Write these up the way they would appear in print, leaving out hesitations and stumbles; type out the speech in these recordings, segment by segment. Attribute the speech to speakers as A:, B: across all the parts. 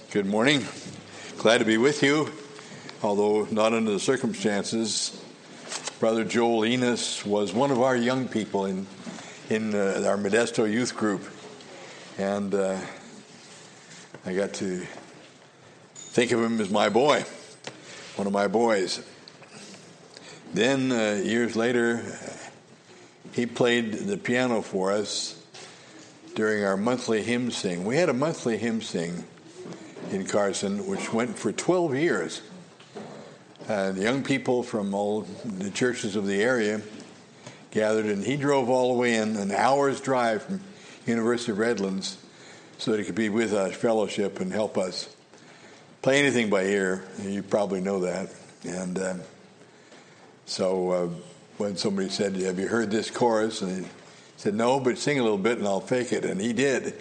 A: Good morning. Glad to be with you, although not under the circumstances. Brother Joel Enos was one of our young people in our Modesto youth group, and I got to think of him as my boy, one of my boys. Then years later, he played the piano for us during our monthly hymn sing. We had a monthly hymn sing in Carson, which went for 12 years. The young people from all the churches of the area gathered, and he drove all the way in, an hour's drive from University of Redlands, so that he could be with us, fellowship, and help us play anything by ear. You probably know that. And so when somebody said, "Have you heard this chorus?" and he said, "No, but sing a little bit and I'll fake it," and he did.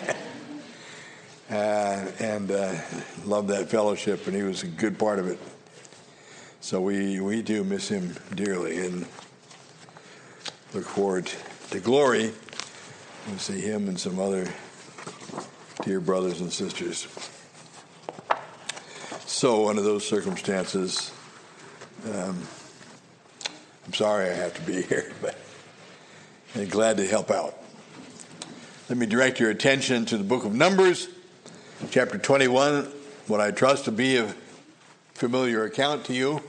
A: And loved that fellowship, and he was a good part of it. So we do miss him dearly and look forward to glory. We'll see him and some other dear brothers and sisters. So under those circumstances, I'm sorry I have to be here, but I'm glad to help out. Let me direct your attention to the book of Numbers, chapter 21, what I trust to be a familiar account to you.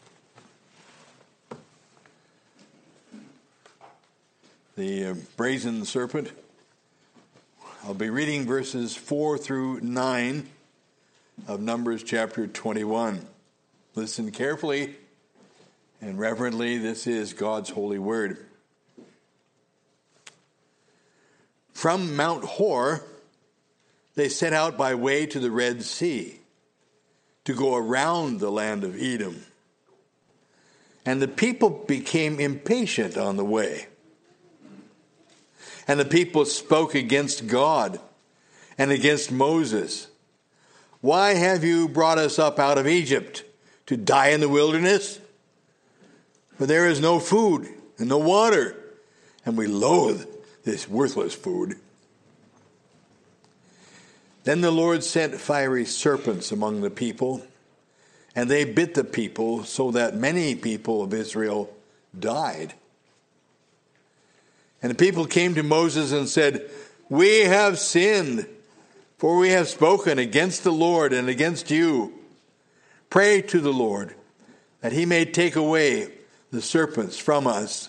A: The brazen serpent. I'll be reading verses 4 through 9 of Numbers chapter 21. Listen carefully and reverently. This is God's holy word. From Mount Hor, they set out by way to the Red Sea to go around the land of Edom. And the people became impatient on the way. And the people spoke against God and against Moses. "Why have you brought us up out of Egypt to die in the wilderness? For there is no food and no water, and we loathe this worthless food." Then the Lord sent fiery serpents among the people, and they bit the people, so that many people of Israel died. And the people came to Moses and said, "We have sinned, for we have spoken against the Lord and against you. Pray to the Lord, that he may take away the serpents from us."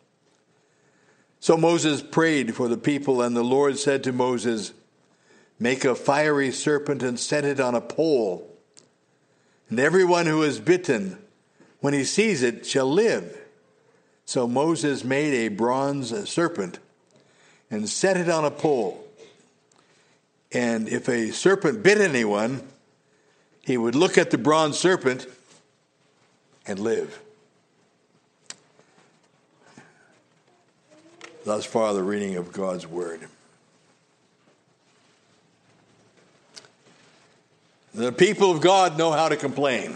A: So Moses prayed for the people, and the Lord said to Moses, "Make a fiery serpent and set it on a pole. And everyone who is bitten, when he sees it, shall live." So Moses made a bronze serpent and set it on a pole. And if a serpent bit anyone, he would look at the bronze serpent and live. Thus far, the reading of God's word. The people of God know how to complain.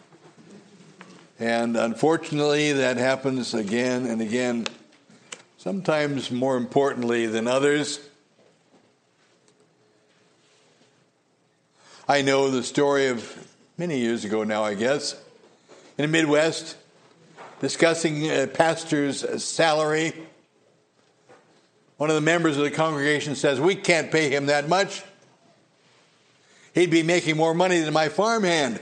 A: And unfortunately, that happens again and again, sometimes more importantly than others. I know the story of many years ago now, I guess, in the Midwest, discussing a pastor's salary. One of the members of the congregation says, "We can't pay him that much. He'd be making more money than my farmhand."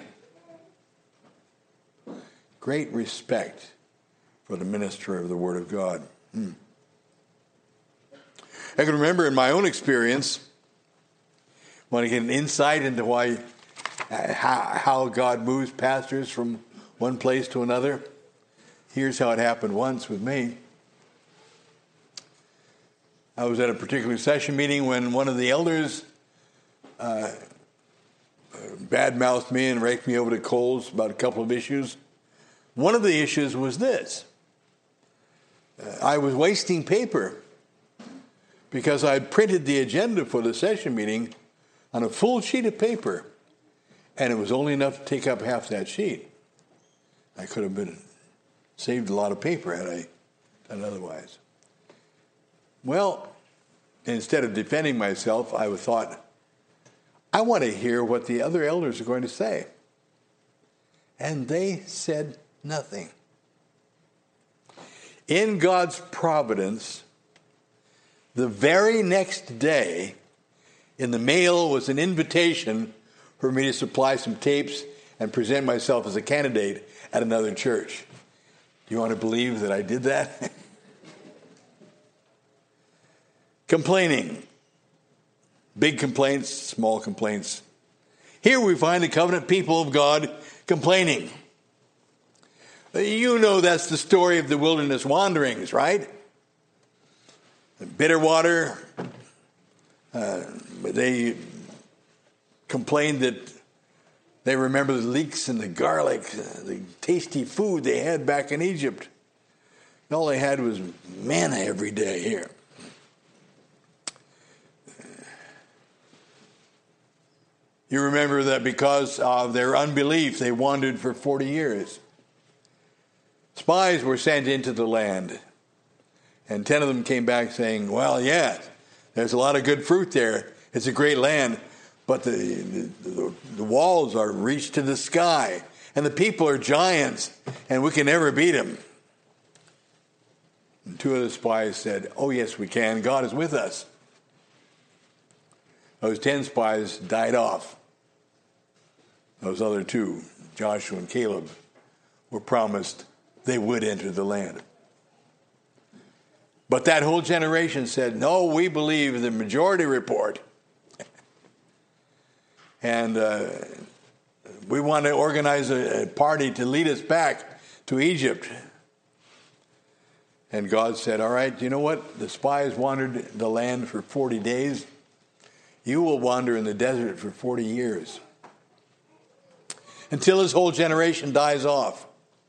A: Great respect for the minister of the Word of God. I can remember in my own experience, when I get an insight into how God moves pastors from one place to another. Here's how it happened once with me. I was at a particular session meeting when one of the elders bad-mouthed me and raked me over the coals about a couple of issues. One of the issues was this. I was wasting paper because I printed the agenda for the session meeting on a full sheet of paper, and it was only enough to take up half that sheet. I could have saved a lot of paper had I done otherwise. Well, instead of defending myself, I thought, I want to hear what the other elders are going to say. And they said nothing. In God's providence, the very next day, in the mail was an invitation for me to supply some tapes and present myself as a candidate at another church. Do you want to believe that I did that? Complaining. Big complaints, small complaints. Here we find the covenant people of God complaining. You know that's the story of the wilderness wanderings, right? Bitter water. They complained that they remember the leeks and the garlic, the tasty food they had back in Egypt. And all they had was manna every day here. You remember that because of their unbelief, they wandered for 40 years. Spies were sent into the land, and 10 of them came back saying, well, yeah, there's a lot of good fruit there. It's a great land, but the walls are reached to the sky, and the people are giants, and we can never beat them. And 2 of the spies said, oh, yes, we can. God is with us. Those 10 spies died off. Those other 2, Joshua and Caleb, were promised they would enter the land. But that whole generation said, no, we believe the majority report. And we want to organize a party to lead us back to Egypt. And God said, all right, you know what? The spies wandered the land for 40 days. You will wander in the desert for 40 years. Until this whole generation dies off.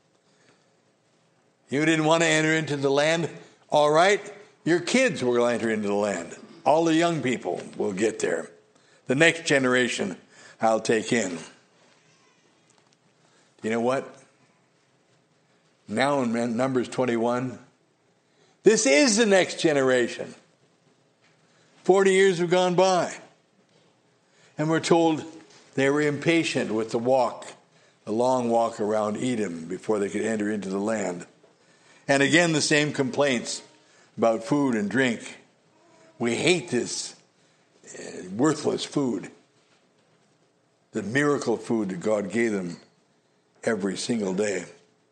A: You didn't want to enter into the land? All right, your kids will enter into the land. All the young people will get there. The next generation I'll take in. You know what? Now in Numbers 21, this is the next generation. 40 years have gone by. And we're told they were impatient with the long walk around Edom before they could enter into the land. And again, the same complaints about food and drink. We hate this worthless food. The miracle food that God gave them every single day.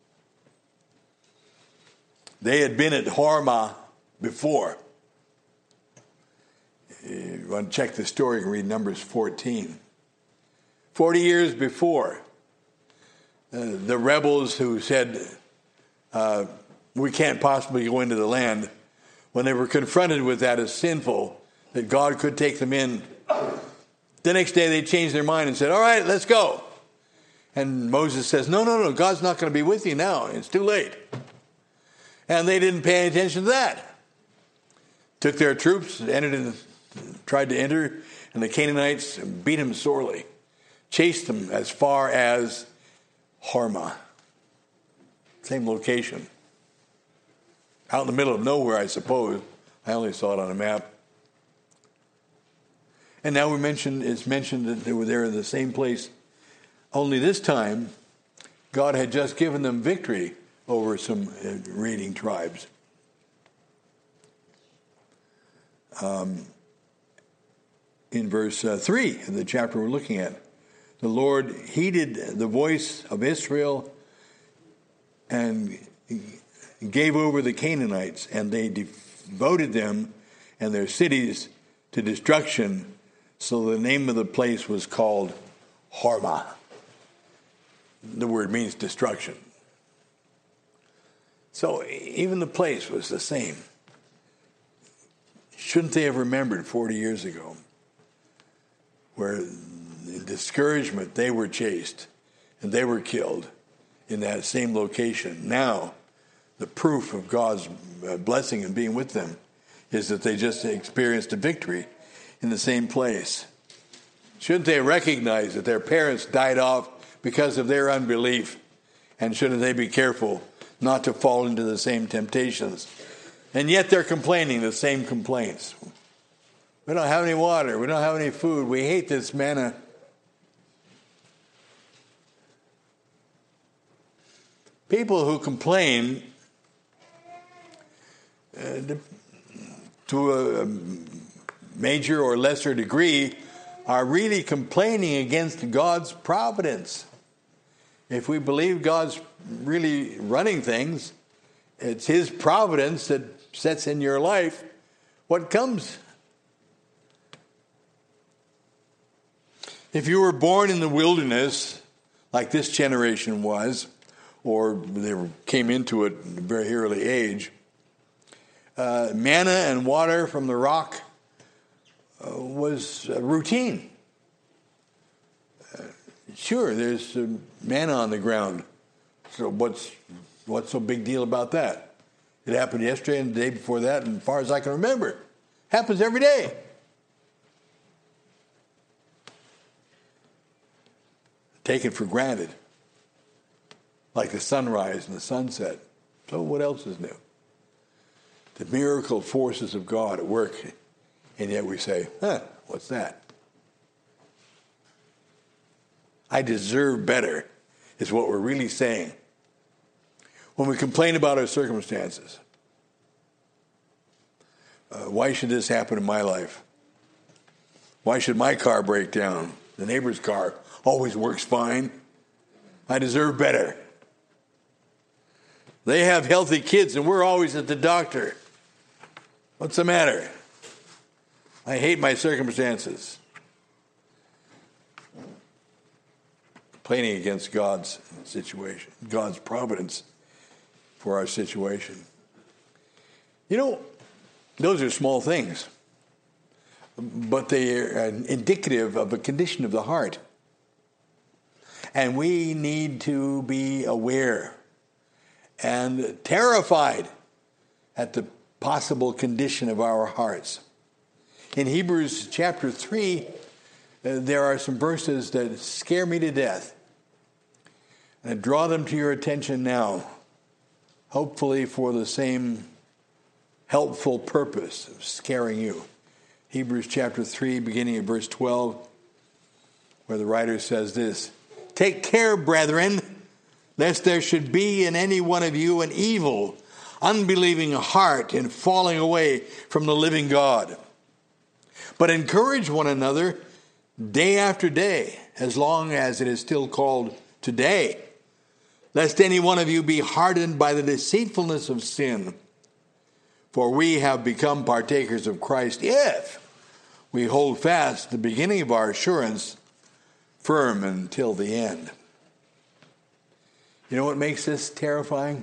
A: They had been at Hormah before. You want to check the story and read Numbers 14. 40 years before, the rebels who said, we can't possibly go into the land, when they were confronted with that as sinful, that God could take them in, the next day they changed their mind and said, all right, let's go. And Moses says, no, God's not going to be with you now. It's too late. And they didn't pay any attention to that. Took their troops, tried to enter, and the Canaanites beat them sorely. Chased them as far as Hormah. Same location. Out in the middle of nowhere, I suppose. I only saw it on a map. And now it's mentioned that they were there in the same place. Only this time, God had just given them victory over some raiding tribes. In verse 3 of the chapter we're looking at, the Lord heeded the voice of Israel and gave over the Canaanites, and they devoted them and their cities to destruction. So the name of the place was called Hormah. The word means destruction. So even the place was the same. Shouldn't they have remembered 40 years ago where in discouragement they were chased and they were killed in that same location? Now, the proof of God's blessing and being with them is that they just experienced a victory in the same place. Shouldn't they recognize that their parents died off because of their unbelief? And shouldn't they be careful not to fall into the same temptations? And yet they're complaining the same complaints. We don't have any water. We don't have any food. We hate this manna. People who complain to a major or lesser degree are really complaining against God's providence. If we believe God's really running things, it's His providence that sets in your life what comes. If you were born in the wilderness, like this generation was, or they came into it at a very early age, manna and water from the rock was routine. Sure, there's manna on the ground. So what's so big deal about that? It happened yesterday and the day before that, and as far as I can remember. Happens every day. Taken for granted. Like the sunrise and the sunset. So what else is new? The miracle forces of God at work. And yet we say, what's that? I deserve better, is what we're really saying. When we complain about our circumstances. Why should this happen in my life? Why should my car break down? The neighbor's car always works fine. I deserve better. They have healthy kids and we're always at the doctor. What's the matter? I hate my circumstances. Complaining against God's situation, God's providence for our situation. You know, those are small things, but they are indicative of a condition of the heart. And we need to be aware and terrified at the possible condition of our hearts. In Hebrews chapter 3, there are some verses that scare me to death. And I draw them to your attention now, hopefully for the same helpful purpose of scaring you. Hebrews chapter 3, beginning at verse 12, where the writer says this, "Take care, brethren, lest there should be in any one of you an evil, unbelieving heart in falling away from the living God. But encourage one another day after day, as long as it is still called today, lest any one of you be hardened by the deceitfulness of sin. For we have become partakers of Christ if we hold fast the beginning of our assurance firm until the end." You know what makes this terrifying?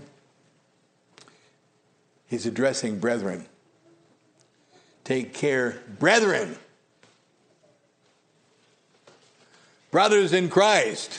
A: He's addressing brethren. Take care, brethren. Brothers in Christ.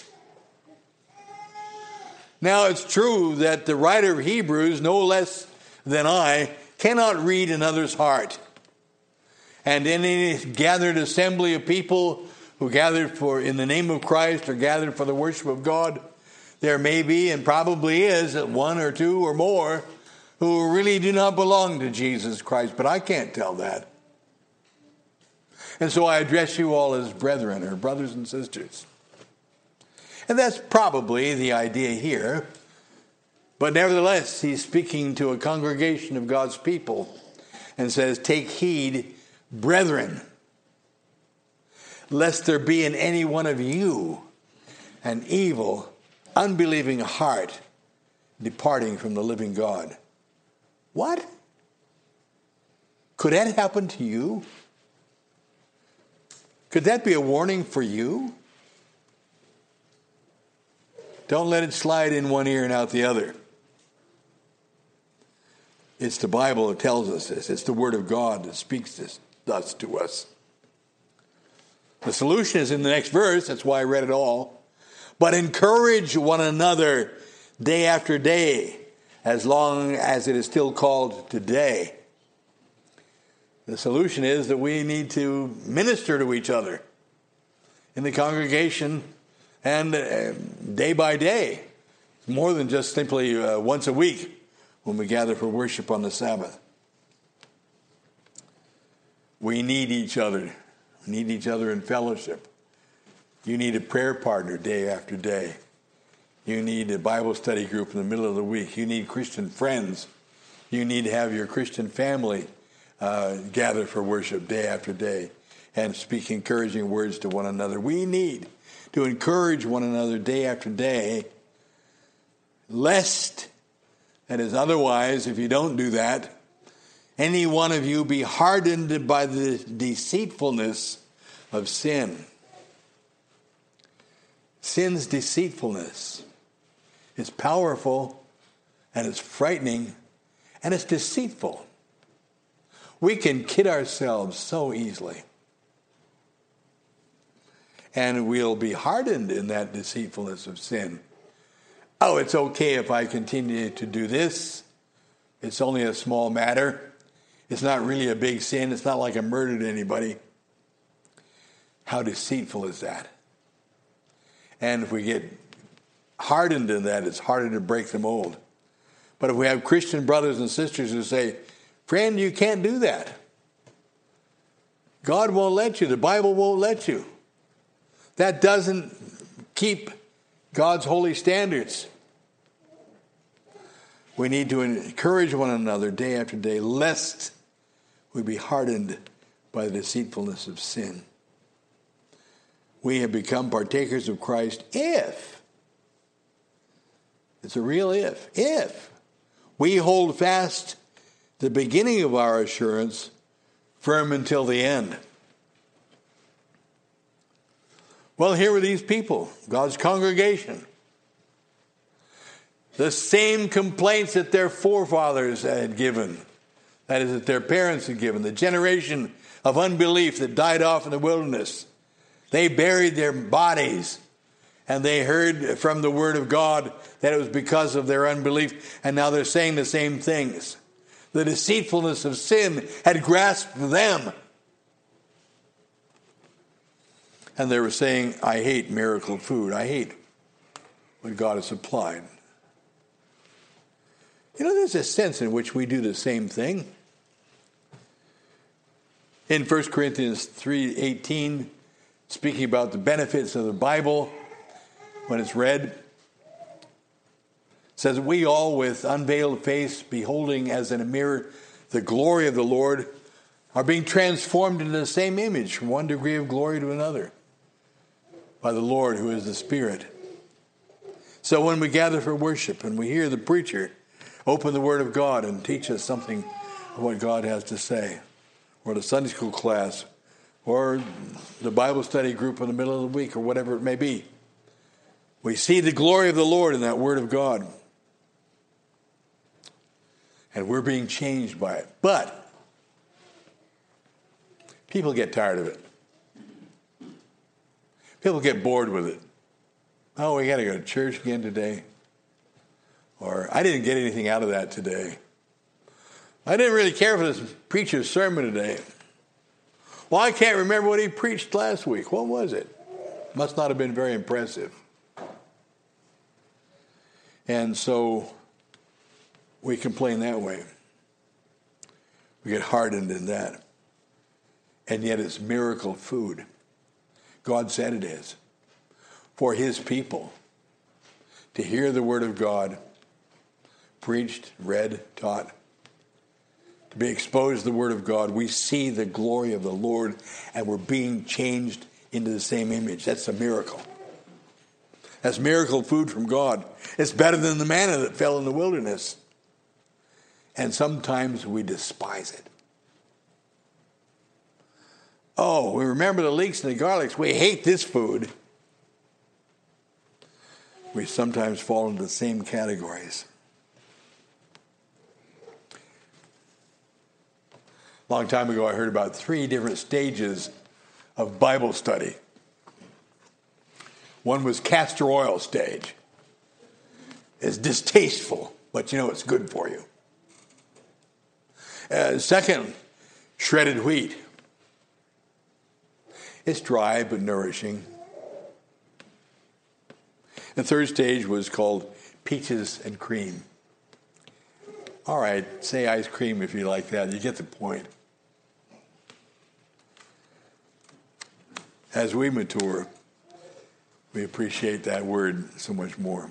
A: Now, it's true that the writer of Hebrews, no less than I, cannot read another's heart. And in any gathered assembly of people who gathered in the name of Christ or gathered for the worship of God, there may be and probably is one or two or more who really do not belong to Jesus Christ, but I can't tell that. And so I address you all as brethren or brothers and sisters. And that's probably the idea here. But nevertheless, he's speaking to a congregation of God's people and says, "Take heed, brethren, lest there be in any one of you an evil, unbelieving heart departing from the living God." What? Could that happen to you? Could that be a warning for you? Don't let it slide in one ear and out the other. It's the Bible that tells us this. It's the Word of God that speaks this thus to us. The solution is in the next verse. That's why I read it all. "But encourage one another day after day, as long as it is still called today." The solution is that we need to minister to each other in the congregation and day by day. More than just simply once a week when we gather for worship on the Sabbath. We need each other. We need each other in fellowship. You need a prayer partner day after day. You need a Bible study group in the middle of the week. You need Christian friends. You need to have your Christian family gather for worship day after day and speak encouraging words to one another. We need to encourage one another day after day, lest, that is, otherwise, if you don't do that, any one of you be hardened by the deceitfulness of sin. Sin's deceitfulness is powerful, and it's frightening, and it's deceitful. We can kid ourselves so easily. And we'll be hardened in that deceitfulness of sin. Oh, it's okay if I continue to do this. It's only a small matter. It's not really a big sin. It's not like I murdered anybody. How deceitful is that? And if we get hardened in that, it's harder to break the mold. But if we have Christian brothers and sisters who say, friend, you can't do that. God won't let you. The Bible won't let you. That doesn't keep God's holy standards. We need to encourage one another day after day, lest we be hardened by the deceitfulness of sin. We have become partakers of Christ if, it's a real if we hold fast the beginning of our assurance firm until the end. Well, here were these people, God's congregation. The same complaints that their forefathers had given, that is, that their parents had given, the generation of unbelief that died off in the wilderness. They buried their bodies, and they heard from the word of God that it was because of their unbelief, and now they're saying the same things. The deceitfulness of sin had grasped them. And they were saying, I hate miracle food. I hate what God has supplied. You know, there's a sense in which we do the same thing. In 1 Corinthians 3:18, speaking about the benefits of the Bible when it's read, it says, we all with unveiled face, beholding as in a mirror the glory of the Lord, are being transformed into the same image from one degree of glory to another by the Lord who is the Spirit. So when we gather for worship and we hear the preacher open the Word of God and teach us something of what God has to say, or the Sunday school class, or the Bible study group in the middle of the week, or whatever it may be, we see the glory of the Lord in that Word of God. And we're being changed by it. But people get tired of it. People get bored with it. Oh, we got to go to church again today. Or, I didn't get anything out of that today. I didn't really care for this preacher's sermon today. Well, I can't remember what he preached last week. What was it? Must not have been very impressive. And so we complain that way. We get hardened in that. And yet it's miracle food. God said it is. For his people to hear the word of God preached, read, taught, to be exposed to the word of God, we see the glory of the Lord and we're being changed into the same image. That's a miracle. That's miracle food from God. It's better than the manna that fell in the wilderness. And sometimes we despise it. Oh, we remember the leeks and the garlics. We hate this food. We sometimes fall into the same categories. A long time ago, I heard about 3 different stages of Bible study. One was castor oil stage. It's distasteful, but you know it's good for you. Second, shredded wheat. It's dry but nourishing. The third stage was called peaches and cream. All right, say ice cream if you like that. You get the point. as we mature, we appreciate that word so much more.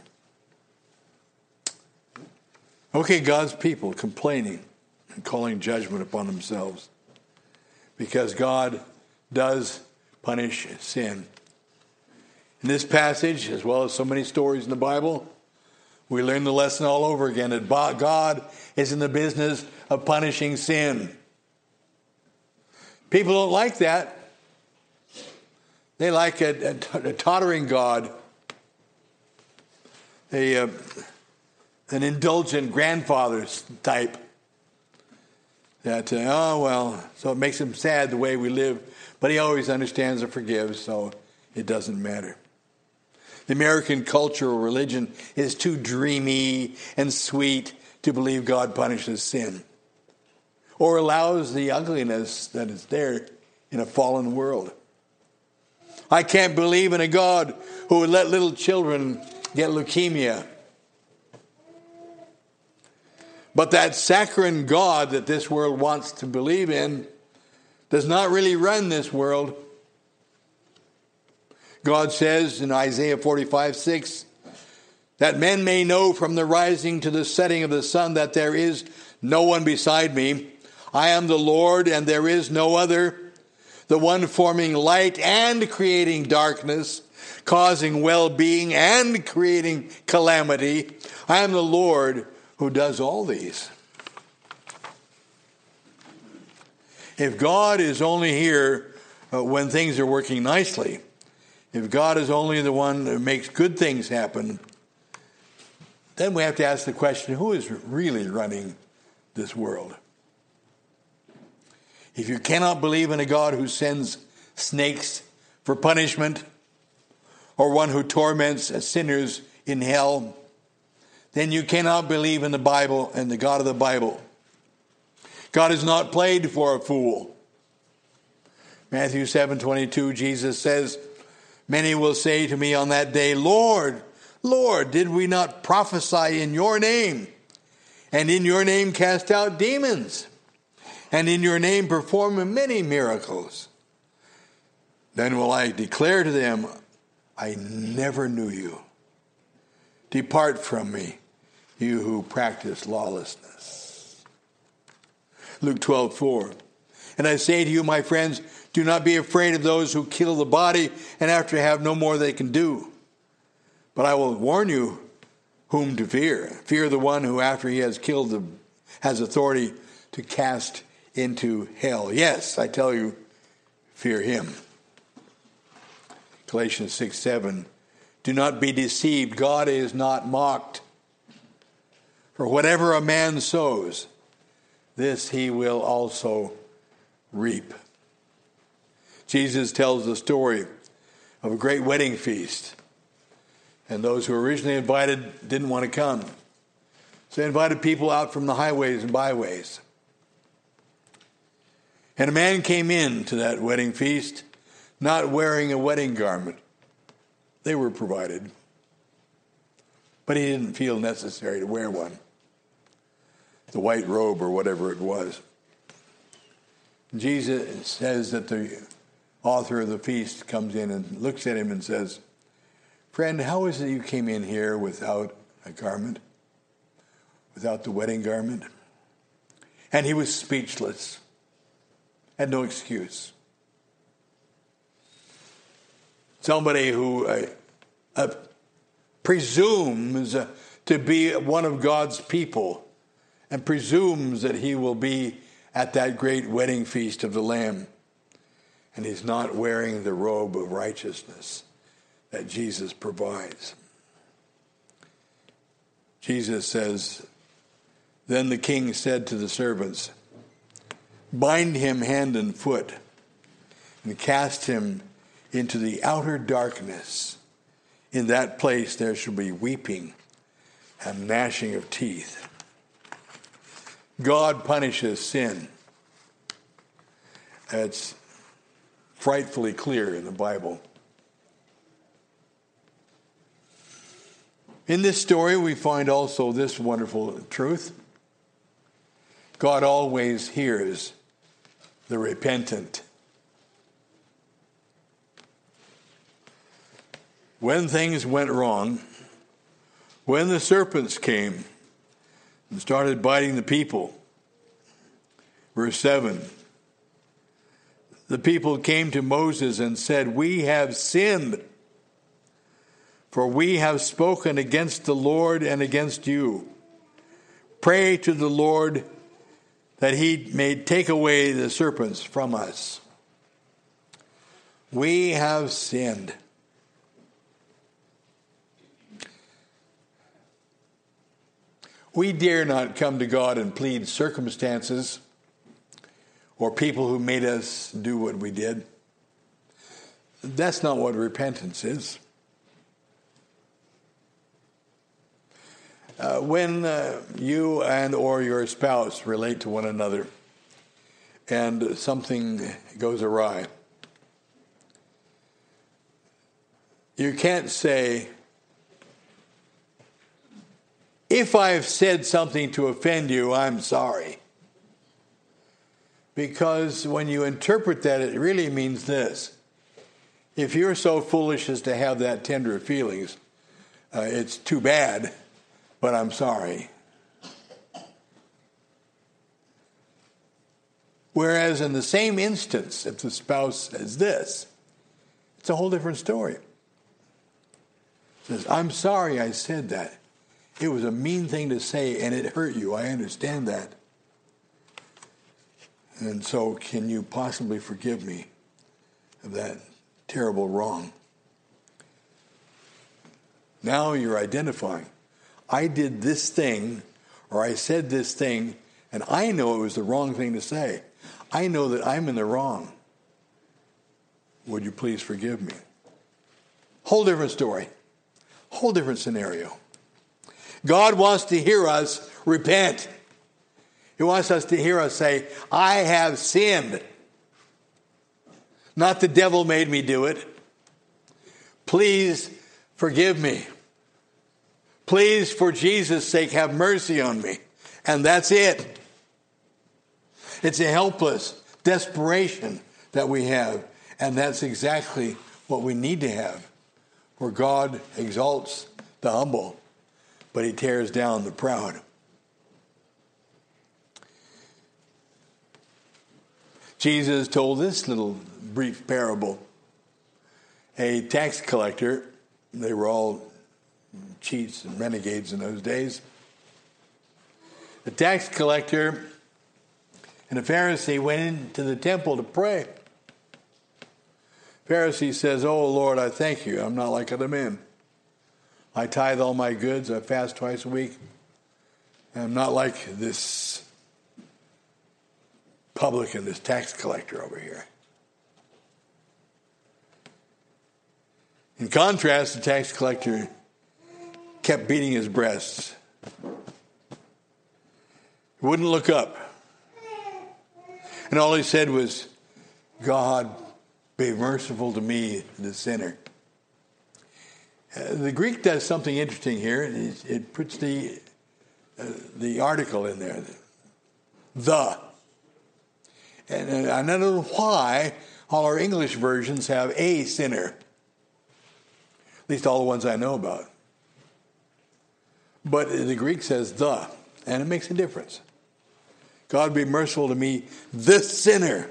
A: Okay, God's people complaining and calling judgment upon themselves because God does punish sin. In this passage, as well as so many stories in the Bible, we learn the lesson all over again that God is in the business of punishing sin. People don't like that. They like a tottering God, an indulgent grandfather type. That, so it makes him sad the way we live, but he always understands and forgives, so it doesn't matter. The American culture or religion is too dreamy and sweet to believe God punishes sin or allows the ugliness that is there in a fallen world. I can't believe in a God who would let little children get leukemia. But that saccharine God that this world wants to believe in does not really run this world. God says in Isaiah 45:6 that men may know from the rising to the setting of the sun that there is no one beside me. I am the Lord and there is no other, the one forming light and creating darkness, causing well-being and creating calamity. I am the Lord who does all these. If God is only here when things are working nicely, if God is only the one who makes good things happen, then we have to ask the question, who is really running this world? If you cannot believe in a God who sends snakes for punishment, or one who torments sinners in hell, then you cannot believe in the Bible and the God of the Bible. God is not played for a fool. Matthew 7:22, Jesus says, many will say to me on that day, Lord, Lord, did we not prophesy in your name, and in your name cast out demons, and in your name perform many miracles? Then will I declare to them, I never knew you. Depart from me, you who practice lawlessness. Luke 12:4. And I say to you, my friends, do not be afraid of those who kill the body and after have no more they can do. But I will warn you whom to fear. Fear the one who after he has killed has authority to cast into hell. Yes, I tell you, fear him. Galatians 6:7. Do not be deceived. God is not mocked. For whatever a man sows, this he will also reap. Jesus tells the story of a great wedding feast. And those who were originally invited didn't want to come. So they invited people out from the highways and byways. And a man came in to that wedding feast not wearing a wedding garment. They were provided. But he didn't feel necessary to wear one. The white robe or whatever it was. Jesus says that the author of the feast comes in and looks at him and says, friend, how is it you came in here without a garment? Without the wedding garment? And he was speechless. Had no excuse. Somebody who presumes to be one of God's people and presumes that he will be at that great wedding feast of the Lamb. And he's not wearing the robe of righteousness that Jesus provides. Jesus says, then the king said to the servants, bind him hand and foot and cast him into the outer darkness. In that place there shall be weeping and gnashing of teeth. God punishes sin. It's frightfully clear in the Bible. In this story, we find also this wonderful truth. God always hears the repentant. when things went wrong, when the serpents came and started biting the people. Verse 7, the people came to Moses and said, "We have sinned, for we have spoken against the Lord and against you. Pray to the Lord that he may take away the serpents from us. We have sinned." We dare not come to God and plead circumstances or people who made us do what we did. That's not what repentance is. When you and or your spouse relate to one another and something goes awry, you can't say, "If I've said something to offend you, I'm sorry." Because when you interpret that, it really means this. If you're so foolish as to have that tender of feelings, it's too bad, but I'm sorry. Whereas in the same instance, if the spouse says this, it's a whole different story. It says, "I'm sorry I said that. It was a mean thing to say and it hurt you. I understand that. And so can you possibly forgive me of that terrible wrong?" Now you're identifying. I did this thing, or I said this thing, and I know it was the wrong thing to say. I know that I'm in the wrong. Would you please forgive me? Whole different story. Whole different scenario. God wants to hear us repent. He wants us to hear us say, "I have sinned. Not the devil made me do it. Please forgive me. Please, for Jesus' sake, have mercy on me." And that's it. It's a helpless desperation that we have. And that's exactly what we need to have. For God exalts the humble, but he tears down the proud. Jesus told this little brief parable. A tax collector, they were all cheats and renegades in those days. The tax collector and a Pharisee went into the temple to pray. Pharisee says, "Oh Lord, I thank you. I'm not like other men. I tithe all my goods. I fast twice a week. I'm not like this publican, this tax collector over here." In contrast, the tax collector kept beating his breast. He wouldn't look up. And all he said was, "God, be merciful to me, the sinner." The Greek does something interesting here. It puts the article in there, the. And I don't know why all our English versions have a sinner. At least all the ones I know about. But the Greek says the, and it makes a difference. God be merciful to me, the sinner.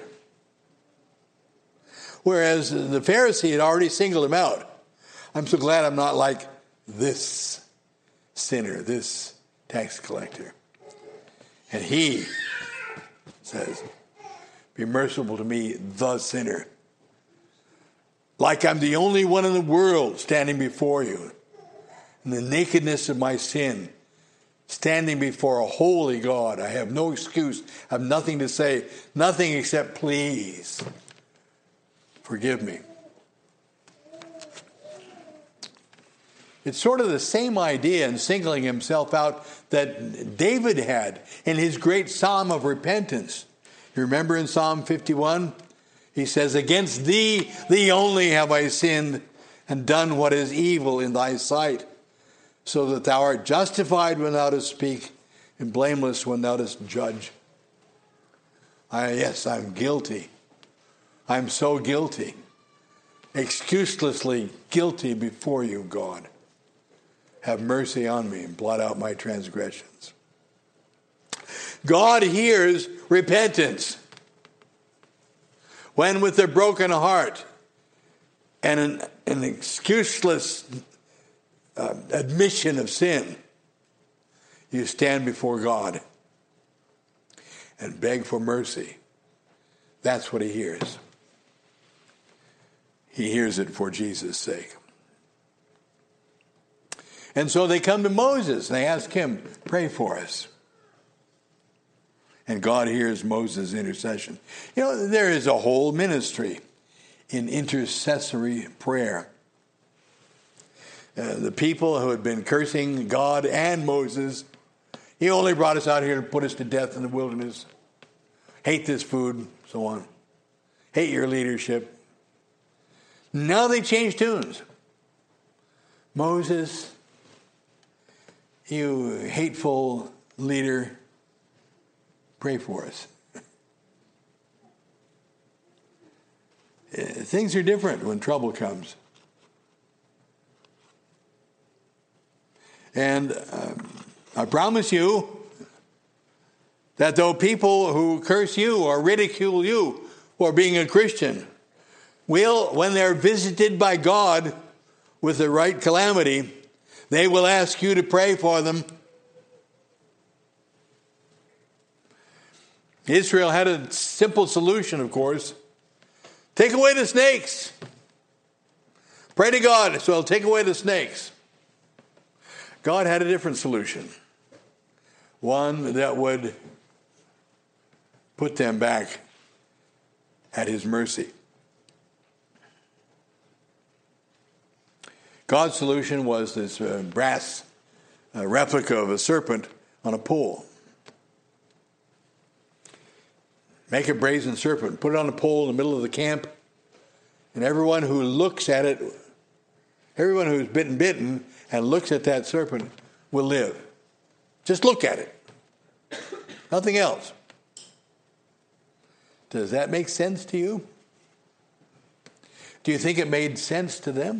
A: Whereas the Pharisee had already singled him out. I'm so glad I'm not like this sinner, this tax collector. And he says, "Be merciful to me, the sinner." Like I'm the only one in the world standing before you. In the nakedness of my sin, standing before a holy God. I have no excuse. I have nothing to say. Nothing except, "Please forgive me." It's sort of the same idea in singling himself out that David had in his great psalm of repentance. You remember in Psalm 51? He says, "Against thee, thee only have I sinned and done what is evil in thy sight, so that thou art justified when thou dost speak and blameless when thou dost judge." Yes, I'm guilty. I'm so guilty. excuselessly guilty before you, God. Have mercy on me and blot out my transgressions. God hears repentance when with a broken heart and an excuseless admission of sin, you stand before God and beg for mercy. That's what he hears. He hears it for Jesus' sake. And so they come to Moses and they ask him, pray for us. And God hears Moses' intercession. You know, there is a whole ministry in intercessory prayer. The people who had been cursing God and Moses, he only brought us out here to put us to death in the wilderness. Hate this food, so on. Hate your leadership. Now they change tunes. Moses, you hateful leader, pray for us. Things are different when trouble comes. And I promise you that though people who curse you or ridicule you for being a Christian will, when they're visited by God with the right calamity, they will ask you to pray for them. Israel had a simple solution, of course. Take away the snakes. Pray to God so he'll take away the snakes. God had a different solution. One that would put them back at his mercy. God's solution was this brass replica of a serpent on a pole. Make a brazen serpent, put it on a pole in the middle of the camp, and everyone who looks at it, everyone who's been bitten and looks at that serpent will live. Just look at it. Nothing else. Does that make sense to you? Do you think it made sense to them?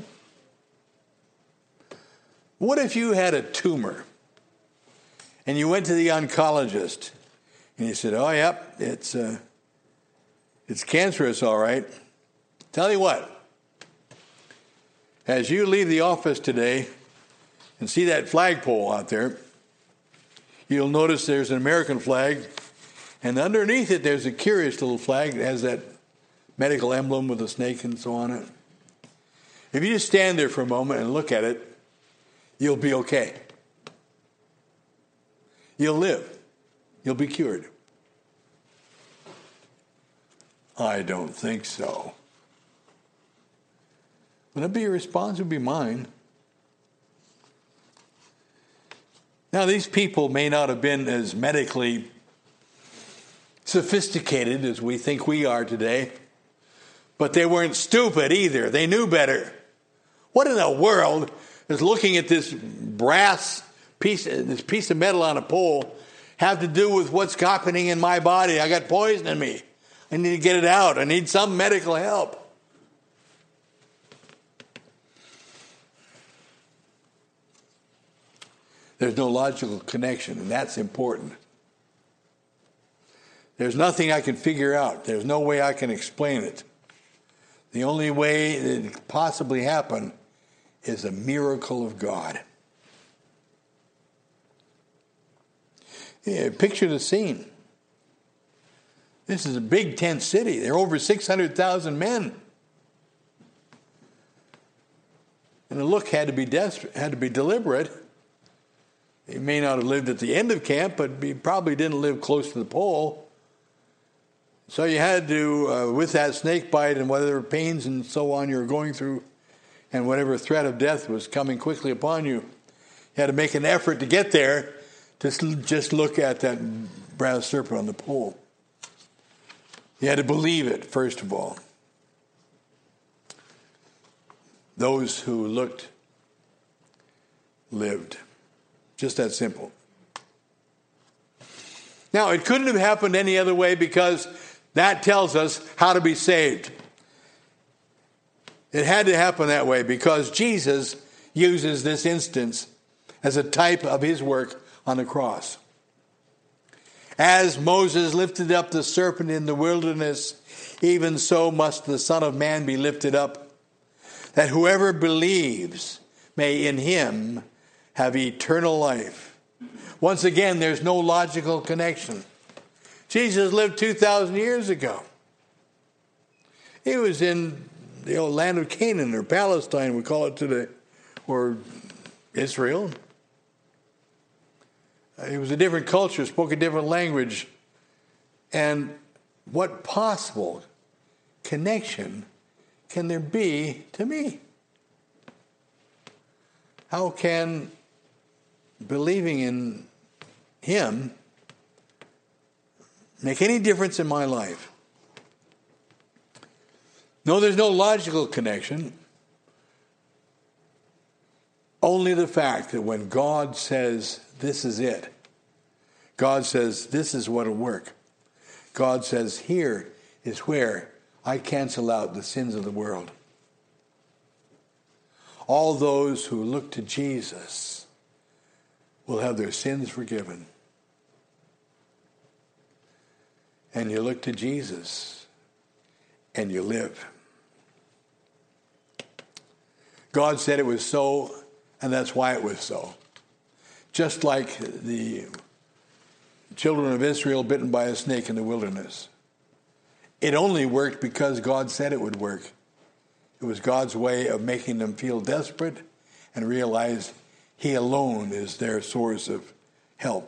A: What if you had a tumor and you went to the oncologist and you said, oh, yep, it's cancerous, all right. Tell you what, as you leave the office today and see that flagpole out there, you'll notice there's an American flag, and underneath it there's a curious little flag that has that medical emblem with a snake and so on it. If you just stand there for a moment and look at it, you'll be okay. You'll live. You'll be cured. I don't think so. Would that be your response? It would be mine. Now, these people may not have been as medically sophisticated as we think we are today, but they weren't stupid either. They knew better. What in the world is looking at this brass piece, this piece of metal on a pole, have to do with what's happening in my body? I got poison in me. I need to get it out. I need some medical help. There's no logical connection, and that's important. There's nothing I can figure out. There's no way I can explain it. The only way that it could possibly happen is a miracle of God. Yeah, picture the scene. This is a big tent city. There are over 600,000 men. And the look had to be desperate, had to be deliberate. He may not have lived at the end of camp, but he probably didn't live close to the pole. So you had to, with that snake bite and whatever pains and so on you were going through, and whatever threat of death was coming quickly upon you, you had to make an effort to get there to just look at that brass serpent on the pole. You had to believe it, first of all. Those who looked lived. Just that simple. Now, it couldn't have happened any other way because that tells us how to be saved. It had to happen that way because Jesus uses this instance as a type of his work on the cross. As Moses lifted up the serpent in the wilderness, even so must the Son of Man be lifted up, that whoever believes may in him have eternal life. Once again, there's no logical connection. Jesus lived 2,000 years ago. He was in the old land of Canaan, or Palestine, we call it today, or Israel. It was a different culture, spoke a different language. And what possible connection can there be to me? How can believing in him make any difference in my life? No, there's no logical connection. Only the fact that when God says, this is it. God says, this is what'll work. God says, here is where I cancel out the sins of the world. All those who look to Jesus will have their sins forgiven. And you look to Jesus and you live. God said it was so, and that's why it was so. Just like the children of Israel bitten by a snake in the wilderness. It only worked because God said it would work. It was God's way of making them feel desperate and realize he alone is their source of help.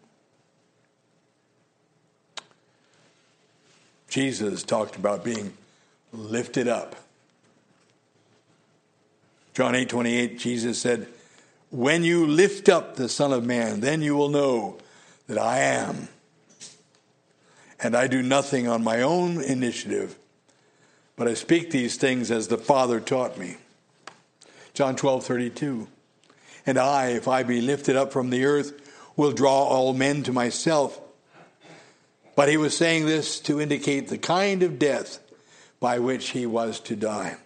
A: Jesus talked about being lifted up. John 8:28, Jesus said, when you lift up the Son of Man, then you will know that I am. And I do nothing on my own initiative, but I speak these things as the Father taught me. John 12:32, and I, if I be lifted up from the earth, will draw all men to myself. But he was saying this to indicate the kind of death by which he was to die.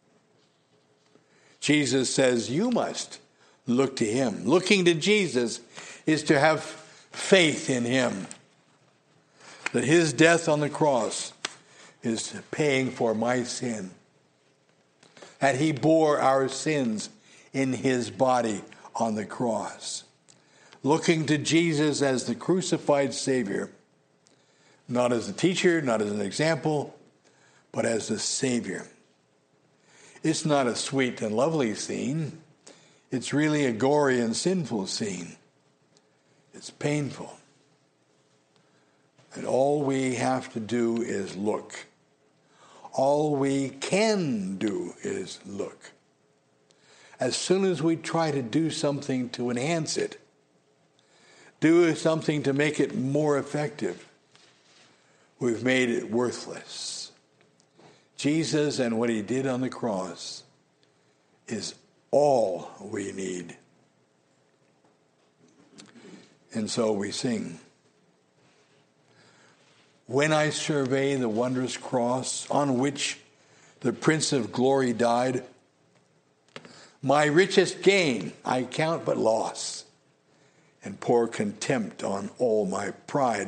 A: Jesus says you must look to him. Looking to Jesus is to have faith in him. That his death on the cross is paying for my sin. That he bore our sins in his body on the cross. Looking to Jesus as the crucified Savior. Not as a teacher, not as an example, but as the Savior. It's not a sweet and lovely scene. It's really a gory and sinful scene. It's painful. And all we have to do is look. All we can do is look. As soon as we try to do something to enhance it, do something to make it more effective, we've made it worthless. Jesus and what he did on the cross is all we need. And so we sing. When I survey the wondrous cross on which the Prince of Glory died, my richest gain I count but loss, and pour contempt on all my pride.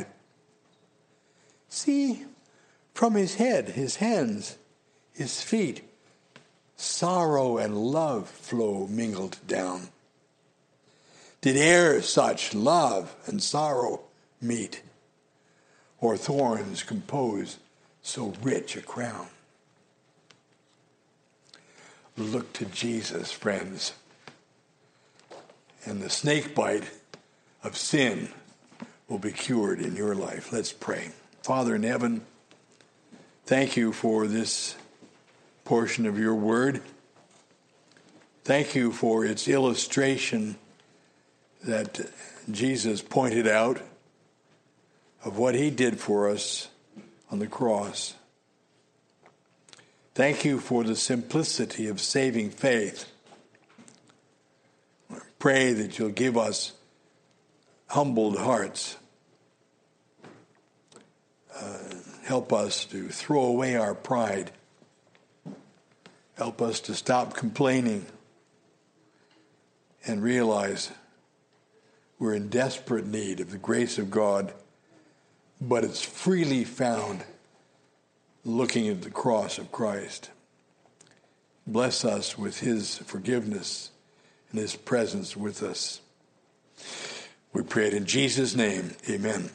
A: See, from his head, his hands, his feet, sorrow and love flow mingled down. Did e'er such love and sorrow meet, or thorns compose so rich a crown? Look to Jesus, friends, and the snake bite of sin will be cured in your life. Let's pray. Father in heaven, thank you for this portion of your word. Thank you for its illustration that Jesus pointed out of what he did for us on the cross. Thank you for the simplicity of saving faith. I pray that you'll give us humbled hearts. Help us to throw away our pride Help us to stop complaining and realize we're in desperate need of the grace of God, but it's freely found looking at the cross of Christ. Bless us with his forgiveness and his presence with us. We pray it in Jesus' name. Amen.